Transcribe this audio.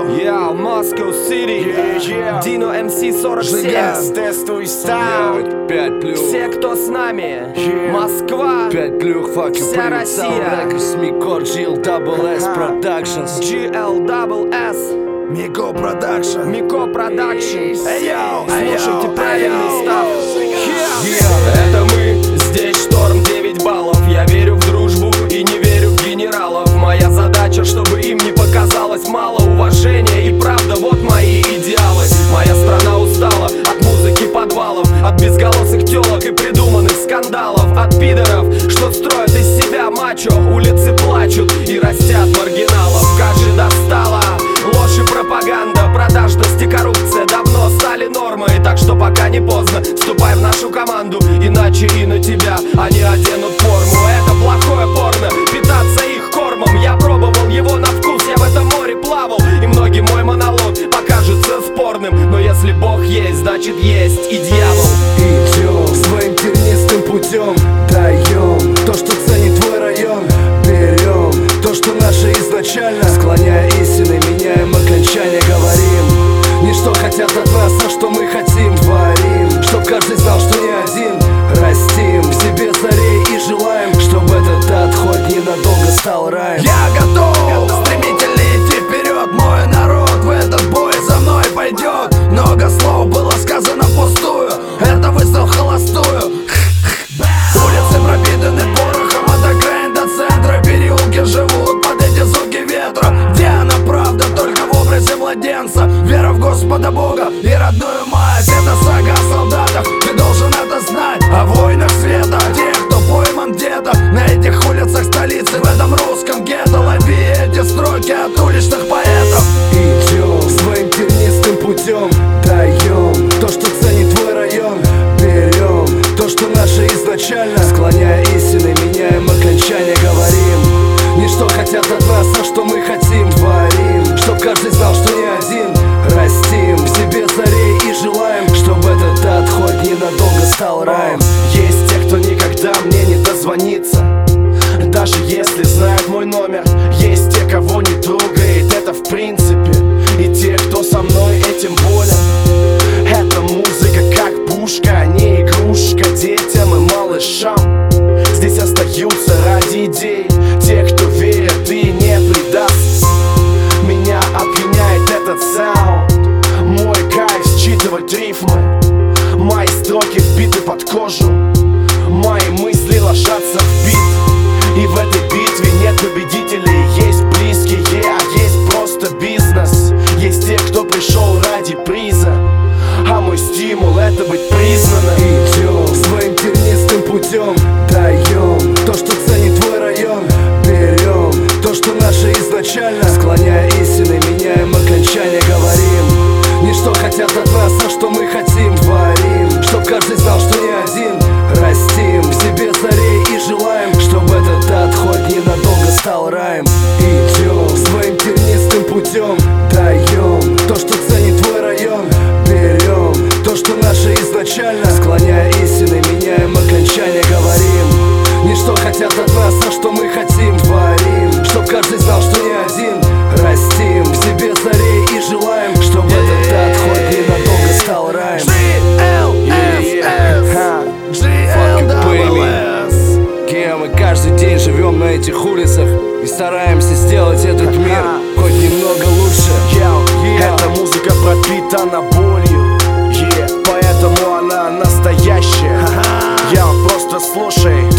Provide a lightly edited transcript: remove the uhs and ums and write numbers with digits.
Yeah, Moscow City, Dino MC 47. Тестуй стайл. 5+. Все, кто с нами, Москва, 5+, fucking вся Россия. Мико, GLSS Productions. GLSS Мико Продакшн. Мико Продакшн. Йоу, Слушайте правильный став. Yeah. Это мы, здесь шторм 9 баллов. Я верю в дружбу и не верю в генералов. Моя задача, чтобы им не показалось мало уважения. И правда, вот мои идеалы. Моя страна устала от музыки подвалов, от безголосых телок и придуманных скандалов, от пидоров, что строят из себя мачо. Улицы плачут и растят маргиналов. Как же достала ложь и пропаганда, продажность и коррупция давно стали нормой. Так что пока не поздно, вступай в нашу команду, иначе и на тебя они оденут форму. Это плохое порно, питаться их кормом. Я пробовал его на вкус, я в этом море плавал. И многим мой монолог покажется спорным, но если Бог есть, значит есть и дьявол. Идем своим тернистым путем, даем то, что ценит твой район. Берем то, что наше изначально, склоняя истины, меняем окончание, говорим не что хотят от нас, а что мы хотим, творим, чтоб каждый знал, что не один. Растим в себе зарей и желаем, чтобы этот ад хоть ненадолго стал раем. Я готов стремительно идти вперед. Мой народ в этот бой за мной пойдет. Много слов было сказано впустую, это выстрел в холостую. Улицы пропитаны порохом от окраин до центра. Переулки живут под эти звуки ветра. Где она правда? Только в образе младенца. Вера в Господа Бога и родную мать. Это сага о солдатах, ты должен это знать. О войнах света, тех, кто пойман где-то на этих улицах столицы, в этом русском гетто. Лови эти строки от уличных поэтов. Идем своим тернистым путем, даем то, что ценит твой район. Берем то, что наше изначально, склоняя истины, меняем окончание, говорим не что хотят от нас, а что мы хотим, творим, чтоб каждый знал, что не один. Растим в себе зарей и желаем, чтобы этот ад хоть ненадолго стал раем. Есть те, кто никогда мне не дозвонится, даже если знают мой номер. Есть те, кого не трогает это в принципе, и те, кто со мной этим болен. Эта музыка как пушка, а не игрушка детям и малышам. Здесь остаются ради идей те, кто верят и не предаст. Меня опьяняет этот саунд, мой кайф считывать рифмы. Мои строки вбиты под кожу, мои мысли ложатся в бит. И в этой битве нет победителей, есть близкие, а есть просто бизнес. Есть те, кто пришел ради приза, а мой стимул — это быть признанным. Идем своим тернистым путем, даем то, что ценит твой район. Берем то, что наше изначально, склоняя истины, меняем окончание, говорим не что хотят от нас, а что мы хотим, творим, чтоб каждый знал, что не один. Растим в себе зарей и желаем, чтобы этот ад хоть ненадолго стал раем. Идем своим тернистым путем, даем то, что ценит твой район. Берем то, что наше изначально, склоняя истины, меняем окончание, говорим не что хотят от нас, а что мы хотим, творим, чтоб каждый знал, что не один. Растим в себе зарей и желаем, чтобы этот ад хоть ненадолго стал раем. Мы каждый день живем на этих улицах и стараемся сделать этот мир хоть немного лучше. Эта музыка пропитана болью, поэтому она настоящая. Просто слушай.